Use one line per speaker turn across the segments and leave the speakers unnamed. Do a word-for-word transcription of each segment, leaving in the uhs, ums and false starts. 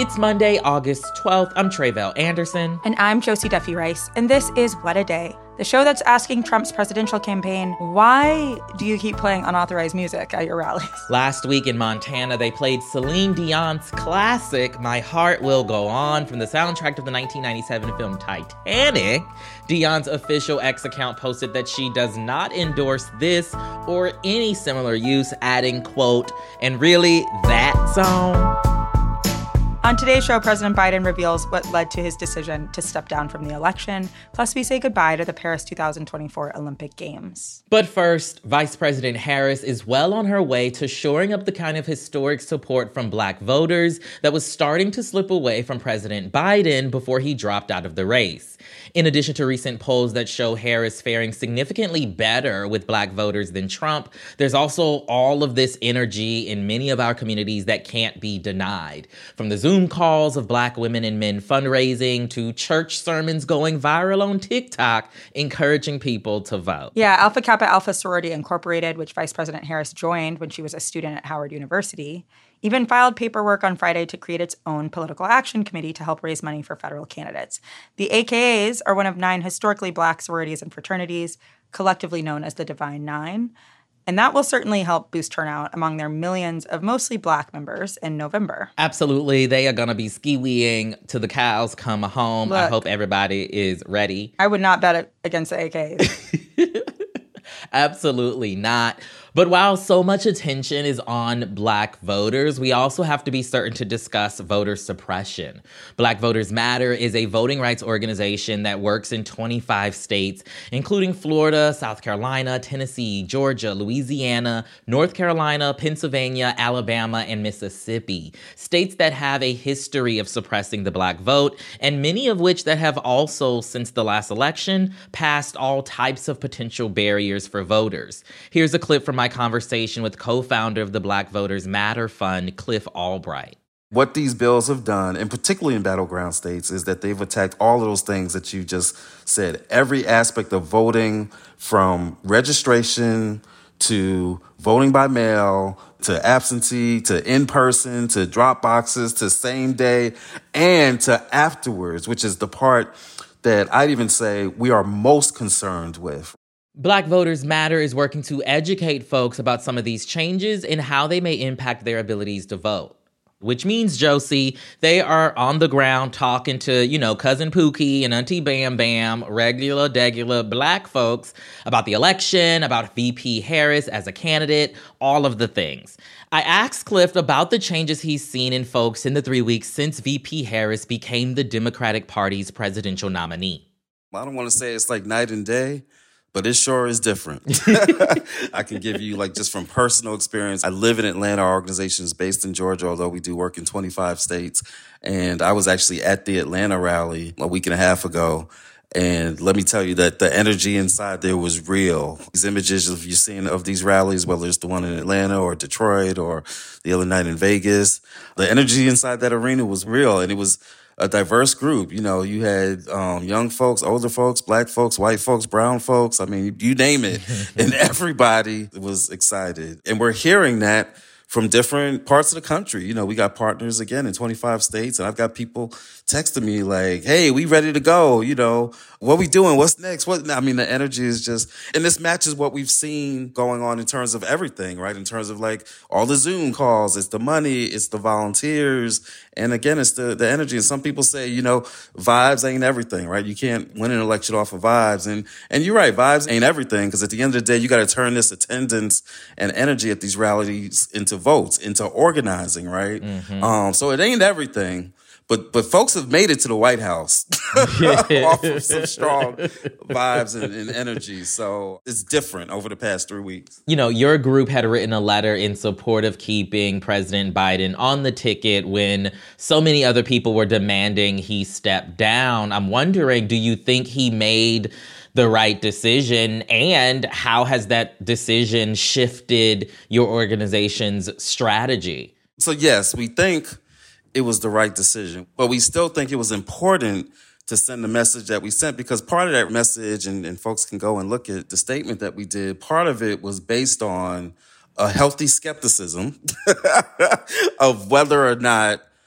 It's Monday, August twelfth. I'm Tre'vell Anderson.
And I'm Josie Duffy Rice. And this is What a Day, the show that's asking Trump's presidential campaign, why do you keep playing unauthorized music at your rallies?
Last week in Montana, they played Celine Dion's classic, My Heart Will Go On, from the soundtrack of the nineteen ninety-seven film Titanic. Dion's official X account posted that she does not endorse this or any similar use, adding, quote, and really, that song?
On today's show, President Biden reveals what led to his decision to step down from the election. Plus, we say goodbye to the Paris two thousand twenty-four Olympic Games.
But first, Vice President Harris is well on her way to shoring up the kind of historic support from Black voters that was starting to slip away from President Biden before he dropped out of the race. In addition to recent polls that show Harris faring significantly better with Black voters than Trump, there's also all of this energy in many of our communities that can't be denied. From the Zoom calls of Black women and men fundraising to church sermons going viral on TikTok, encouraging people to vote.
Yeah, Alpha Kappa Alpha Sorority Incorporated, which Vice President Harris joined when she was a student at Howard University, even filed paperwork on Friday to create its own political action committee to help raise money for federal candidates. The A K As are one of nine historically Black sororities and fraternities, collectively known as the Divine Nine. And that will certainly help boost turnout among their millions of mostly Black members in November.
Absolutely. They are going to be ski-weeing till the cows come home.
Look,
I hope everybody is ready.
I would not bet against the A K As.
Absolutely not. But while so much attention is on Black voters, we also have to be certain to discuss voter suppression. Black Voters Matter is a voting rights organization that works in twenty-five states, including Florida, South Carolina, Tennessee, Georgia, Louisiana, North Carolina, Pennsylvania, Alabama, and Mississippi. States that have a history of suppressing the Black vote, and many of which that have also, since the last election, passed all types of potential barriers for voters. Here's a clip from my conversation with co-founder of the Black Voters Matter Fund, Cliff Albright.
What these bills have done, and particularly in battleground states, is that they've attacked all of those things that you just said. Every aspect of voting, from registration to voting by mail, to absentee, to in-person, to drop boxes, to same day, and to afterwards, which is the part that I'd even say we are most concerned with.
Black Voters Matter is working to educate folks about some of these changes and how they may impact their abilities to vote. Which means, Josie, they are on the ground talking to, you know, Cousin Pookie and Auntie Bam Bam, regular, degular Black folks about the election, about V P Harris as a candidate, all of the things. I asked Cliff about the changes he's seen in folks in the three weeks since V P Harris became the Democratic Party's presidential nominee.
I don't want to say it's like night and day, but it sure is different. I can give you, like, just from personal experience. I live in Atlanta. Our organization is based in Georgia, although we do work in twenty-five states. And I was actually at the Atlanta rally a week and a half ago. And let me tell you that the energy inside there was real. These images of you've seen of these rallies, whether it's the one in Atlanta or Detroit or the other night in Vegas, the energy inside that arena was real. And it was a diverse group. You know, you had um, young folks, older folks, Black folks, white folks, brown folks. I mean, you name it. And everybody was excited. And we're hearing that from different parts of the country. You know, we got partners, again, in twenty-five states. And I've got people texting me like, hey, we ready to go. You know, what we doing? What's next? What? I mean, the energy is just, and this matches what we've seen going on in terms of everything, right? In terms of like all the Zoom calls, it's the money, it's the volunteers. And again, it's the, the energy. And some people say, you know, vibes ain't everything, right? You can't win an election off of vibes. And, and you're right, vibes ain't everything. Because at the end of the day, you got to turn this attendance and energy at these rallies into votes, into organizing, right? Mm-hmm. Um, so it ain't everything. But but folks have made it to the White House off of some strong vibes and, and energy. So it's different over the past three weeks.
You know, your group had written a letter in support of keeping President Biden on the ticket when so many other people were demanding he step down. I'm wondering, do you think he made the right decision? And how has that decision shifted your organization's strategy?
So yes, we think it was the right decision, but we still think it was important to send the message that we sent, because part of that message, and, and folks can go and look at the statement that we did, part of it was based on a healthy skepticism of whether or not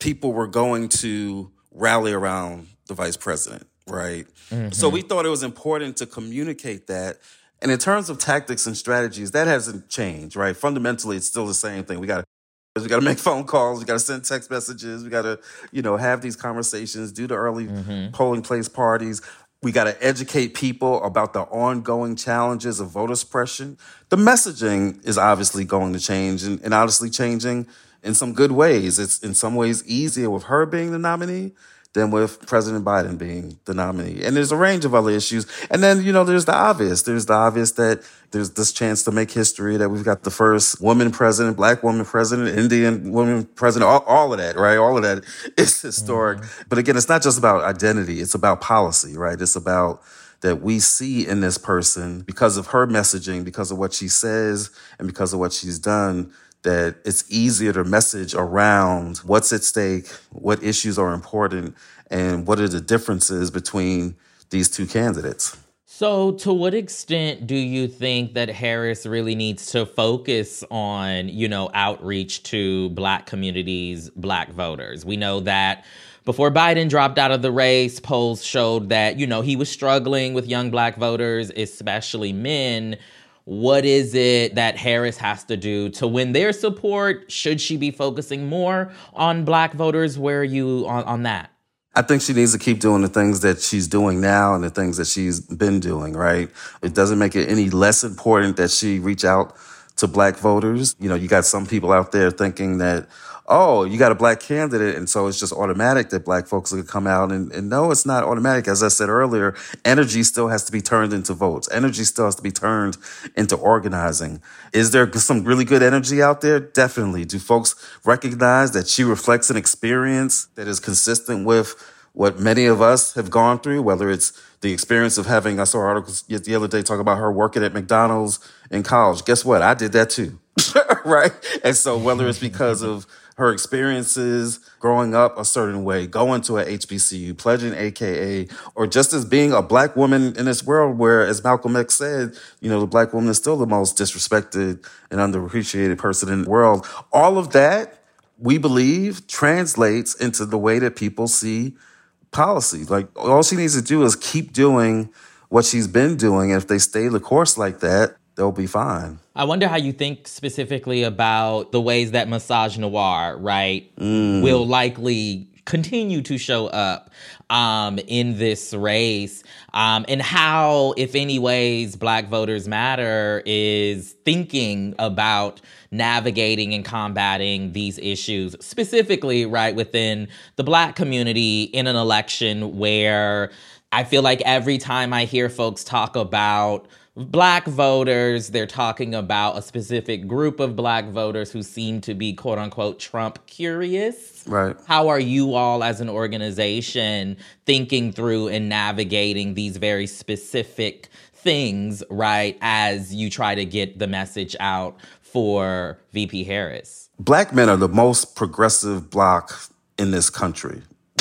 people were going to rally around the vice president, right? Mm-hmm. So we thought it was important to communicate that. And in terms of tactics and strategies, that hasn't changed, right? Fundamentally, it's still the same thing. We got to we got to make phone calls. We got to send text messages. We got to, you know, have these conversations, do the early mm-hmm. polling place parties. We got to educate people about the ongoing challenges of voter suppression. The messaging is obviously going to change and, and honestly changing in some good ways. It's in some ways easier with her being the nominee than with President Biden being the nominee. And there's a range of other issues. And then, you know, there's the obvious. There's the obvious that there's this chance to make history, that we've got the first woman president, black woman president, Indian woman president, all, all of that, right? All of that is historic. Mm-hmm. But again, it's not just about identity. It's about policy, right? It's about that we see in this person, because of her messaging, because of what she says, and because of what she's done, that it's easier to message around what's at stake, what issues are important, and what are the differences between these two candidates.
So to what extent do you think that Harris really needs to focus on, you know, outreach to Black communities, Black voters? We know that before Biden dropped out of the race, polls showed that, you know, he was struggling with young Black voters, especially men. What is it that Harris has to do to win their support? Should she be focusing more on Black voters? Where are you on, on that?
I think she needs to keep doing the things that she's doing now and the things that she's been doing, right? It doesn't make it any less important that she reach out to Black voters. You know, you got some people out there thinking that, oh, you got a Black candidate, and so it's just automatic that Black folks are going to come out. And, and no, it's not automatic. As I said earlier, energy still has to be turned into votes. Energy still has to be turned into organizing. Is there some really good energy out there? Definitely. Do folks recognize that she reflects an experience that is consistent with what many of us have gone through, whether it's the experience of having, I saw articles the other day talking about her working at McDonald's in college. Guess what? I did that too, right? And so whether it's because of her experiences growing up a certain way, going to a H B C U, pledging A K A, or just as being a Black woman in this world where, as Malcolm X said, you know, the Black woman is still the most disrespected and underappreciated person in the world. All of that, we believe, translates into the way that people see policy. Like, all she needs to do is keep doing what she's been doing. And if they stay the course like that, they'll be fine.
I wonder how you think specifically about the ways that misogynoir, right, mm. will likely continue to show up um, in this race, um, and how, if any ways, Black Voters Matter is thinking about navigating and combating these issues, specifically, right, within the Black community in an election where I feel like every time I hear folks talk about Black voters, they're talking about a specific group of Black voters who seem to be, quote unquote, Trump curious.
Right.
How are you all as an organization thinking through and navigating these very specific things, right, as you try to get the message out for V P Harris?
Black men are the most progressive bloc in this country.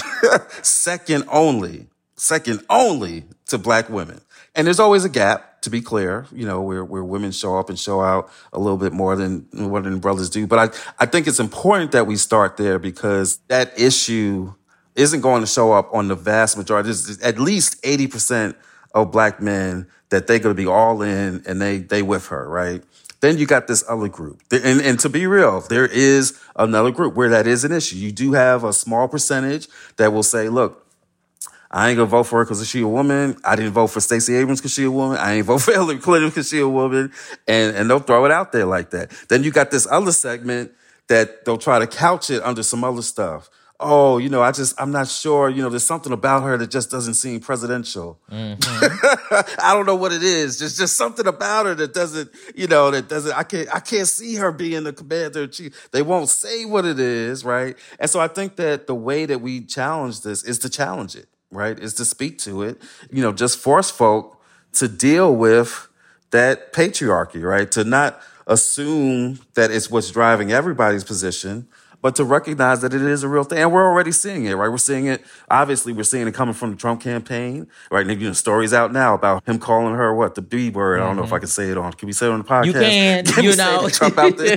Second only, second only to Black women. And there's always a gap, to be clear, you know, where, where women show up and show out a little bit more than what than brothers do. But I, I think it's important that we start there, because that issue isn't going to show up on the vast majority. There's at least eighty percent of Black men that they're going to be all in and they, they with her, right? Then you got this other group. And, and to be real, there is another group where that is an issue. You do have a small percentage that will say, look, I ain't gonna vote for her because she a woman. I didn't vote for Stacey Abrams because she a woman. I ain't vote for Hillary Clinton because she a woman. And, and they'll throw it out there like that. Then you got this other segment that they'll try to couch it under some other stuff. Oh, you know, I just, I'm not sure. You know, there's something about her that just doesn't seem presidential. Mm-hmm. I don't know what it is. There's just something about her that doesn't, you know, that doesn't, I can't, I can't see her being the commander in chief. They won't say what it is, right? And so I think that the way that we challenge this is to challenge it. Right, is to speak to it, you know, just force folk to deal with that patriarchy, right? To not assume that it's what's driving everybody's position, but to recognize that it is a real thing. And we're already seeing it, right? We're seeing it, obviously, we're seeing it coming from the Trump campaign, right? And you know, stories out now about him calling her, what, the B word. Mm-hmm. I don't know if I can say it on, can we say it on the podcast?
You can,
can
you know.
Trump out there.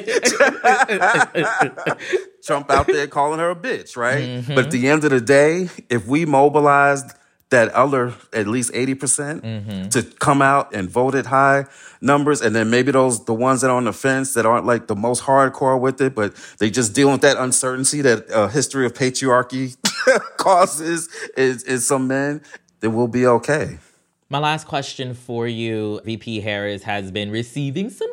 Trump out there calling her a bitch, right? Mm-hmm. But at the end of the day, if we mobilized that other at least eighty percent mm-hmm. to come out and vote at high numbers, and then maybe those the ones that are on the fence that aren't like the most hardcore with it, but they just dealing with that uncertainty that a uh, history of patriarchy causes is, is some men, then we'll be okay.
My last question for you, V P Harris has been receiving some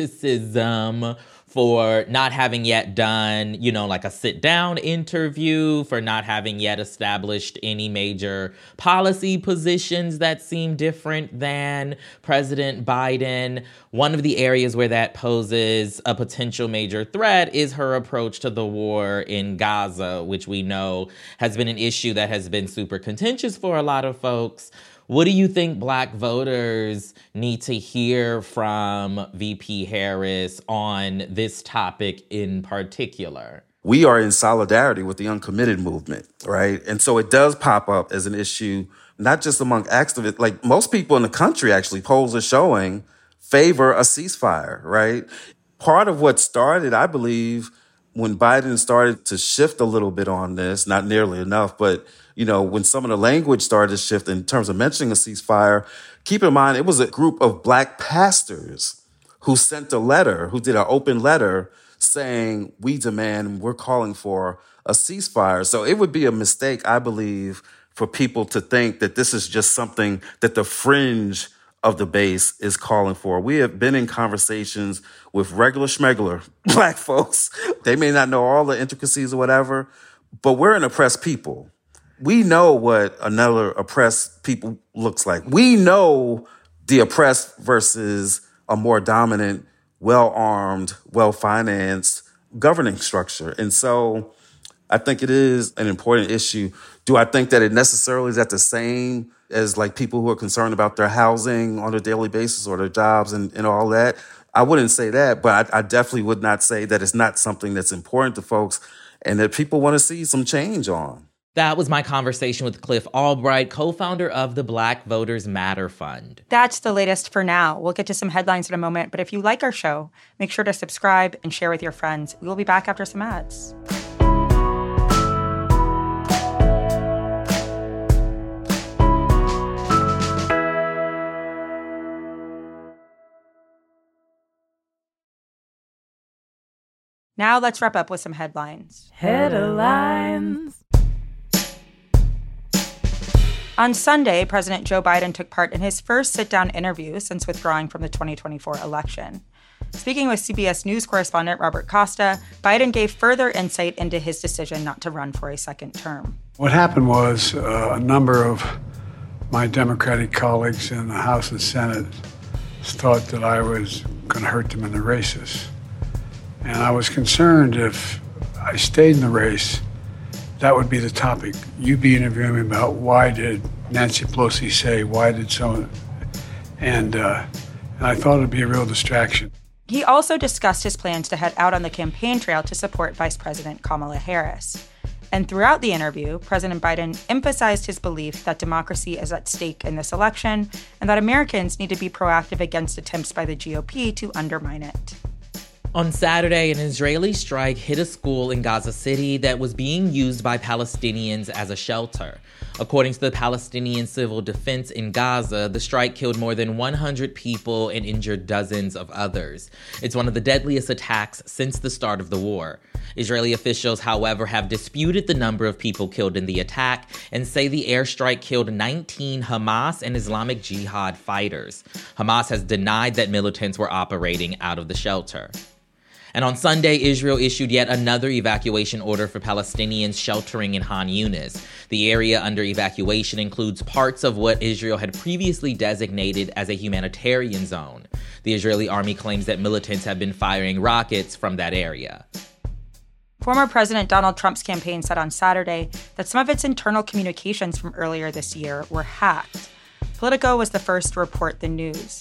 criticism for not having yet done, you know, like a sit-down interview, for not having yet established any major policy positions that seem different than President Biden. One of the areas where that poses a potential major threat is her approach to the war in Gaza, which we know has been an issue that has been super contentious for a lot of folks. What do you think Black voters need to hear from V P Harris on this topic in particular?
We are in solidarity with the uncommitted movement, right? And so it does pop up as an issue, not just among activists. Like most people in the country, actually, polls are showing favor a ceasefire, right? Part of what started, I believe, when Biden started to shift a little bit on this, not nearly enough, but you know, when some of the language started to shift in terms of mentioning a ceasefire, keep in mind, it was a group of Black pastors who sent a letter, who did an open letter saying, we demand, we're calling for a ceasefire. So it would be a mistake, I believe, for people to think that this is just something that the fringe of the base is calling for. We have been in conversations with regular schmegler Black folks. They may not know all the intricacies or whatever, but we're an oppressed people. We know what another oppressed people looks like. We know the oppressed versus a more dominant, well-armed, well-financed governing structure. And so I think it is an important issue. Do I think that it necessarily is at the same as like people who are concerned about their housing on a daily basis or their jobs and, and all that? I wouldn't say that, but I, I definitely would not say that it's not something that's important to folks and that people want to see some change on.
That was my conversation with Cliff Albright, co-founder of the Black Voters Matter Fund.
That's the latest for now. We'll get to some headlines in a moment, but if you like our show, make sure to subscribe and share with your friends. We will be back after some ads. Now let's wrap up with some headlines.
Headlines.
On Sunday, President Joe Biden took part in his first sit-down interview since withdrawing from the twenty twenty-four election. Speaking with C B S News correspondent Robert Costa, Biden gave further insight into his decision not to run for a second term.
What happened was uh, a number of my Democratic colleagues in the House and Senate thought that I was going to hurt them in the races. And I was concerned if I stayed in the race, that would be the topic. You'd be interviewing me about why did Nancy Pelosi say, why did someone, and, uh, and I thought it'd be a real distraction.
He also discussed his plans to head out on the campaign trail to support Vice President Kamala Harris. And throughout the interview, President Biden emphasized his belief that democracy is at stake in this election and that Americans need to be proactive against attempts by the G O P to undermine it.
On Saturday, an Israeli strike hit a school in Gaza City that was being used by Palestinians as a shelter. According to the Palestinian Civil Defense in Gaza, the strike killed more than one hundred people and injured dozens of others. It's one of the deadliest attacks since the start of the war. Israeli officials, however, have disputed the number of people killed in the attack and say the airstrike killed nineteen Hamas and Islamic Jihad fighters. Hamas has denied that militants were operating out of the shelter. And on Sunday, Israel issued yet another evacuation order for Palestinians sheltering in Khan Yunis. The area under evacuation includes parts of what Israel had previously designated as a humanitarian zone. The Israeli army claims that militants have been firing rockets from that area.
Former President Donald Trump's campaign said on Saturday that some of its internal communications from earlier this year were hacked. Politico was the first to report the news.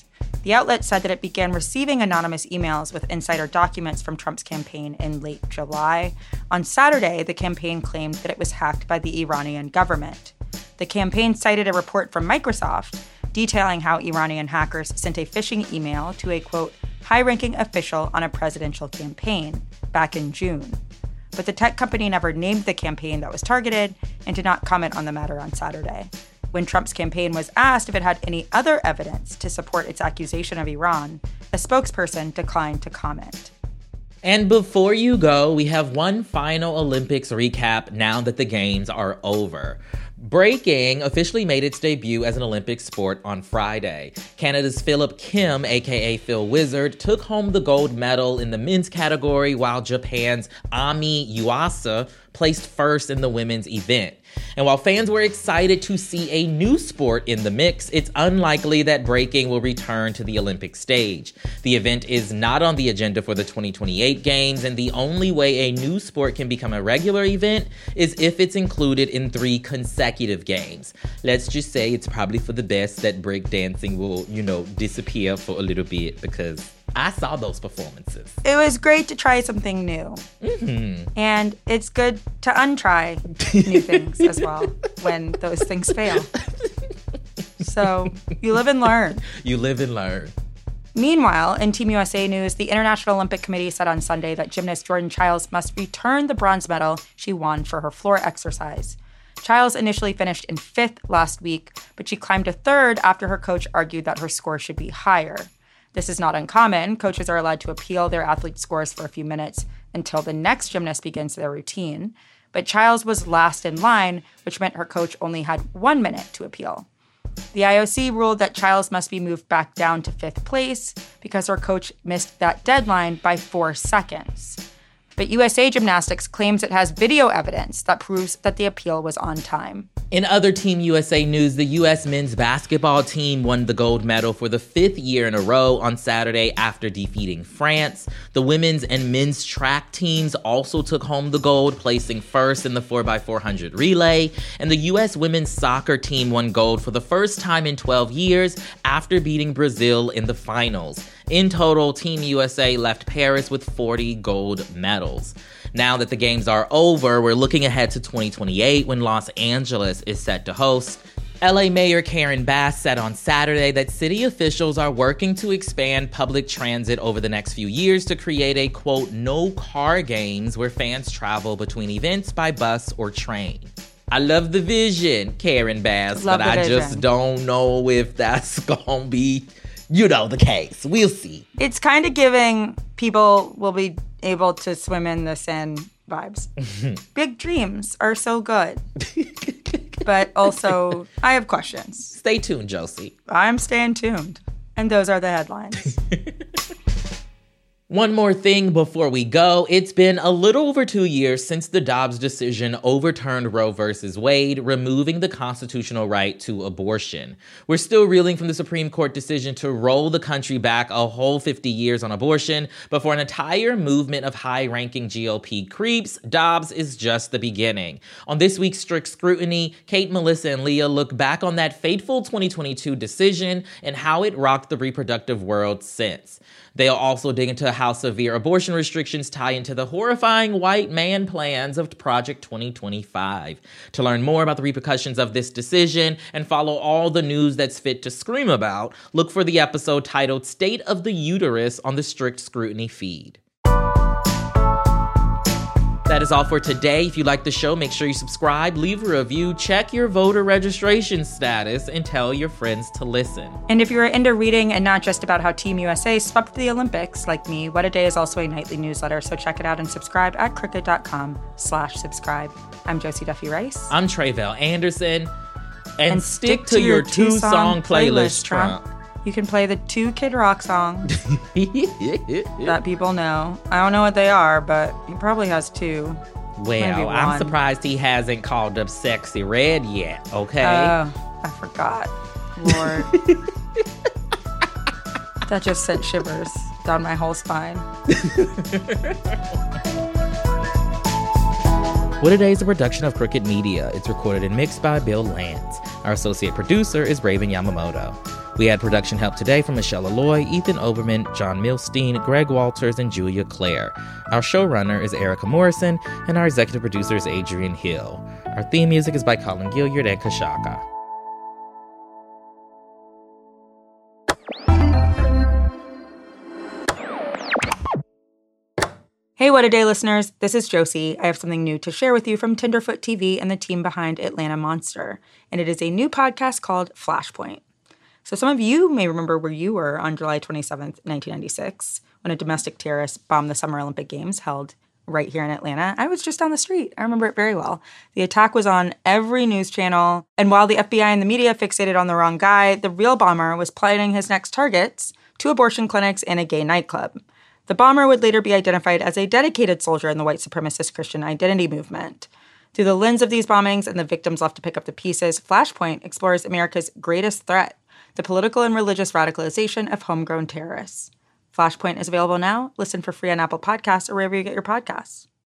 The outlet said that it began receiving anonymous emails with insider documents from Trump's campaign in late July. On Saturday, the campaign claimed that it was hacked by the Iranian government. The campaign cited a report from Microsoft detailing how Iranian hackers sent a phishing email to a, quote, high-ranking official on a presidential campaign back in June. But the tech company never named the campaign that was targeted and did not comment on the matter on Saturday. When Trump's campaign was asked if it had any other evidence to support its accusation of Iran, a spokesperson declined to comment.
And before you go, we have one final Olympics recap now that the games are over. Breaking officially made its debut as an Olympic sport on Friday. Canada's Philip Kim, aka Phil Wizard, took home the gold medal in the men's category, while Japan's Ami Yuasa placed first in the women's event. And while fans were excited to see a new sport in the mix, it's unlikely that breaking will return to the Olympic stage. The event is not on the agenda for the twenty twenty-eight Games, and the only way a new sport can become a regular event is if it's included in three consecutive games. Let's just say it's probably for the best that breakdancing will, you know, disappear for a little bit, because I saw those performances.
It was great to try something new.
Mm-hmm.
And it's good to untry new things as well when those things fail. So you live and learn.
You live and learn.
Meanwhile, in Team U S A news, the International Olympic Committee said on Sunday that gymnast Jordan Chiles must return the bronze medal she won for her floor exercise. Chiles initially finished in fifth last week, but she climbed to third after her coach argued that her score should be higher. This is not uncommon. Coaches are allowed to appeal their athletes' scores for a few minutes until the next gymnast begins their routine. But Chiles was last in line, which meant her coach only had one minute to appeal. The I O C ruled that Chiles must be moved back down to fifth place because her coach missed that deadline by four seconds. But U S A Gymnastics claims it has video evidence that proves that the appeal was on time.
In other Team U S A news, the U S men's basketball team won the gold medal for the fifth year in a row on Saturday after defeating France. The women's and men's track teams also took home the gold, placing first in the four by four hundred relay. And the U S women's soccer team won gold for the first time in twelve years after beating Brazil in the finals. In total, Team U S A left Paris with forty gold medals. Now that the games are over, we're looking ahead to twenty twenty-eight when Los Angeles is set to host. L A Mayor Karen Bass said on Saturday that city officials are working to expand public transit over the next few years to create a, quote, no-car games where fans travel between events by bus or train. I love the vision, Karen Bass,
love
but I
vision.
just don't know if that's gonna be, you know, the case. We'll see.
It's kind of giving people will be able to swim in the Seine vibes. Big dreams are so good. But also, I have questions.
Stay tuned, Josie.
I'm staying tuned. And those are the headlines.
One more thing before we go. It's been a little over two years since the Dobbs decision overturned Roe versus Wade, removing the constitutional right to abortion. We're still reeling from the Supreme Court decision to roll the country back a whole fifty years on abortion, but for an entire movement of high-ranking G O P creeps, Dobbs is just the beginning. On this week's Strict Scrutiny, Kate, Melissa, and Leah look back on that fateful twenty twenty-two decision and how it rocked the reproductive world since. They'll also dig into how severe abortion restrictions tie into the horrifying white man plans of Project twenty twenty-five. To learn more about the repercussions of this decision and follow all the news that's fit to scream about, look for the episode titled State of the Uterus on the Strict Scrutiny feed. That is all for today. If you like the show, make sure you subscribe, leave a review, check your voter registration status, and tell your friends to listen.
And if you're into reading and not just about how Team U S A swept the Olympics, like me, What a Day is also a nightly newsletter, so check it out and subscribe at crooked.com slash subscribe. I'm Josie Duffy Rice.
I'm Tre'vell Anderson. And,
And
stick, to, your two-song playlist, Trump.
You can play the two Kid Rock songs that people know. I don't know what they are, but he probably has two.
Well, I'm surprised he hasn't called up Sexy Red yet, okay?
Oh, I forgot. Lord. That just sent shivers down my whole spine.
What a Day is a production of Crooked Media. It's recorded and mixed by Bill Lance. Our associate producer is Raven Yamamoto. We had production help today from Michelle Alloy, Ethan Oberman, John Milstein, Greg Walters, and Julia Clare. Our showrunner is Erica Morrison, and our executive producer is Adrian Hill. Our theme music is by Colin Gilliard and Kashaka.
Hey, What a Day listeners, this is Josie. I have something new to share with you from Tenderfoot T V and the team behind Atlanta Monster, and it is a new podcast called Flashpoint. So some of you may remember where you were on July twenty-seventh, nineteen ninety-six, when a domestic terrorist bombed the Summer Olympic Games held right here in Atlanta. I was just down the street. I remember it very well. The attack was on every news channel, and while the F B I and the media fixated on the wrong guy, the real bomber was planning his next targets to abortion clinics and a gay nightclub. The bomber would later be identified as a dedicated soldier in the white supremacist Christian identity movement. Through the lens of these bombings and the victims left to pick up the pieces, Flashpoint explores America's greatest threat, the political and religious radicalization of homegrown terrorists. Flashpoint is available now. Listen for free on Apple Podcasts or wherever you get your podcasts.